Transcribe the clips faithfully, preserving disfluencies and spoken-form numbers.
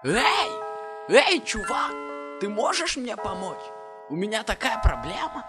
Эй! Эй, чувак! Ты можешь мне помочь? У меня такая проблема.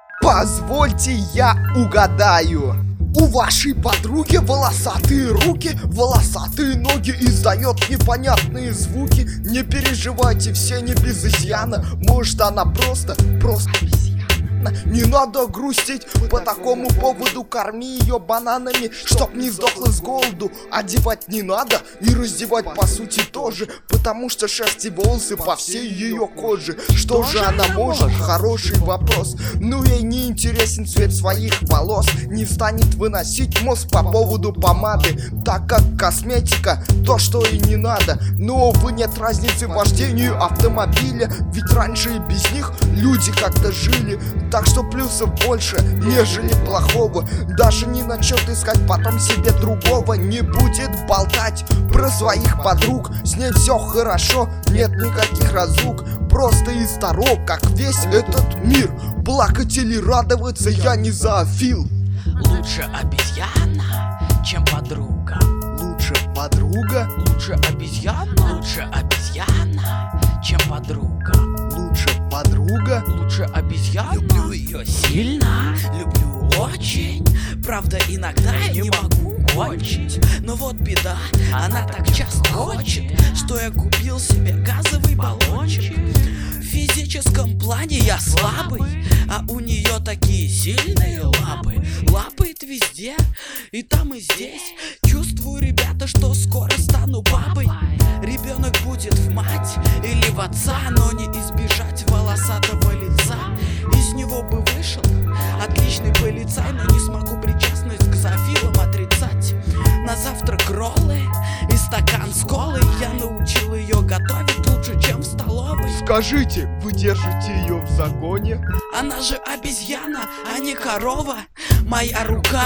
Позвольте я угадаю. У вашей подруги волосатые руки, волосатые ноги, издает непонятные звуки. Не переживайте, все не без изъяна. Может, она просто, просто обезьяна. Не надо грустить, по такому поводу корми ее бананами, чтоб не сдохла с голоду. Одевать не надо и раздевать по сути тоже, потому что шерсть и волосы по всей ее коже. Что же она может? Хороший вопрос. Ну ей не интересен цвет своих волос, не станет выносить мозг по поводу помады, так как косметика то, что и не надо. Но увы, нет разницы в вождении автомобиля, ведь раньше и без них люди как-то жили. Так что плюсов больше, нежели плохого. Даже не начнет искать потом себе другого. Не будет болтать про своих подруг, с ней все хорошо, нет никаких разлук. Просто и старо, как весь этот мир. Плакать или радоваться я не зоофил. Лучше обезьяна, чем подруга. Лучше подруга. Лучше обезьяна. Лучше обезьяна, чем подруга. Лучше подруга. Лучше обезьяна. Люблю ее сильно, люблю очень. Правда, иногда я не могу кончить. Но вот беда, она так часто хочет, что я купил себе газовый баллончик. В физическом плане я слабый, а у нее такие сильные лапы. Лапает везде, и там, и здесь. Чувствую, ребята, что скоро стану бабой. Ребенок будет в мать или в отца, но не избежать волосатого лица. Из него бы вышел отличный полицай, но не смогу причастность к зоофилам отрицать. На завтрак роллы и стакан с колой. Я научил ее готовить лучше, чем в столовой. Скажите, вы держите ее в загоне? Она же обезьяна, а не корова. Моя рука,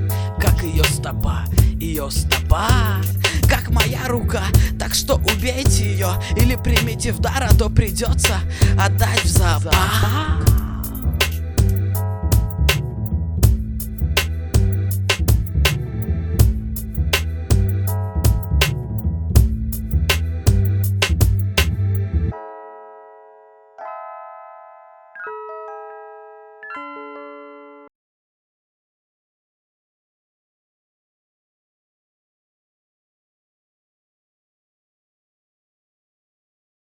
как ее стопа, ее стопа, как моя рука. Так что убейте ее или примите в дар, а то придется отдать в зоопарк.